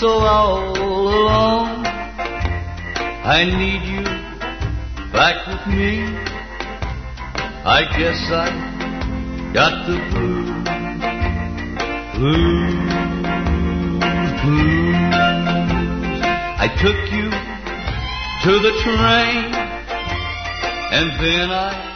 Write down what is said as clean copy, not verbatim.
so all alone. I need you back with me. I guess I got the blues, blues, blues. I took you to the train, and then I